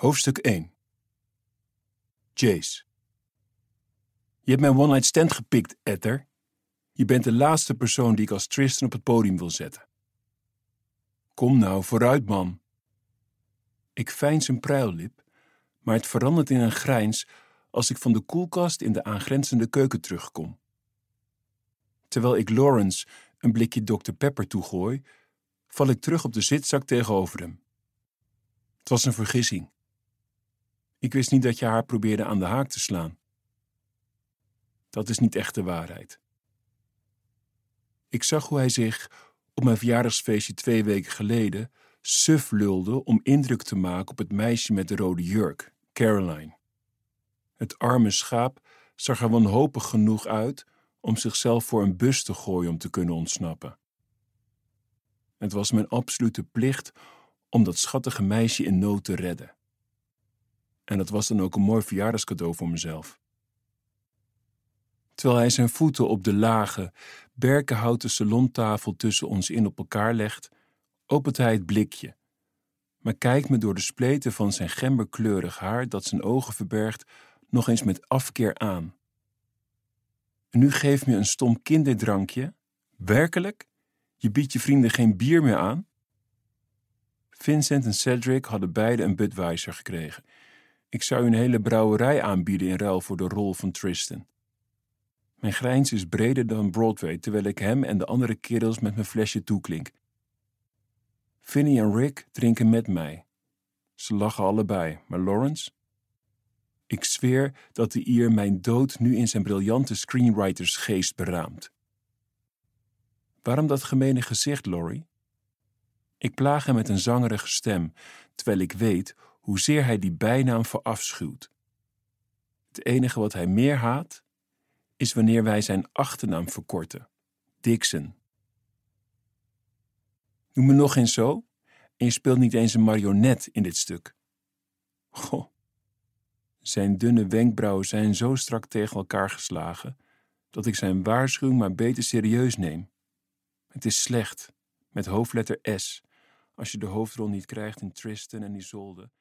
Hoofdstuk 1. Jace. Je hebt mijn one-night stand gepikt, Ether. Je bent de laatste persoon die ik als Tristan op het podium wil zetten. Kom nou, vooruit, man. Ik veins een pruillip, maar het verandert in een grijns als ik van de koelkast in de aangrenzende keuken terugkom. Terwijl ik Lawrence een blikje Dr. Pepper toegooi, val ik terug op de zitzak tegenover hem. Het was een vergissing. Ik wist niet dat je haar probeerde aan de haak te slaan. Dat is niet echt de waarheid. Ik zag hoe hij zich op mijn verjaardagsfeestje 2 weken geleden suf lulde om indruk te maken op het meisje met de rode jurk, Caroline. Het arme schaap zag er wanhopig genoeg uit om zichzelf voor een bus te gooien om te kunnen ontsnappen. Het was mijn absolute plicht om dat schattige meisje in nood te redden. En dat was dan ook een mooi verjaardagscadeau voor mezelf. Terwijl hij zijn voeten op de lage, berkenhouten salontafel tussen ons in op elkaar legt, opent hij het blikje, maar kijkt me door de spleten van zijn gemberkleurig haar dat zijn ogen verbergt nog eens met afkeer aan. En nu geef me een stom kinderdrankje? Werkelijk? Je biedt je vrienden geen bier meer aan? Vincent en Cedric hadden beide een Budweiser gekregen. Ik zou u een hele brouwerij aanbieden in ruil voor de rol van Tristan. Mijn grijns is breder dan Broadway, terwijl ik hem en de andere kerels met mijn flesje toeklink. Vinnie en Rick drinken met mij. Ze lachen allebei, maar Lawrence? Ik zweer dat de Ier mijn dood nu in zijn briljante screenwritersgeest beraamt. Waarom dat gemene gezicht, Laurie? Ik plaag hem met een zangerige stem, terwijl ik weet hoezeer hij die bijnaam verafschuwt. Het enige wat hij meer haat, is wanneer wij zijn achternaam verkorten. Dixon. Noem me nog eens zo, en je speelt niet eens een marionet in dit stuk. Goh. Zijn dunne wenkbrauwen zijn zo strak tegen elkaar geslagen, dat ik zijn waarschuwing maar beter serieus neem. Het is slecht, met hoofdletter S, als je de hoofdrol niet krijgt in Tristan en Isolde.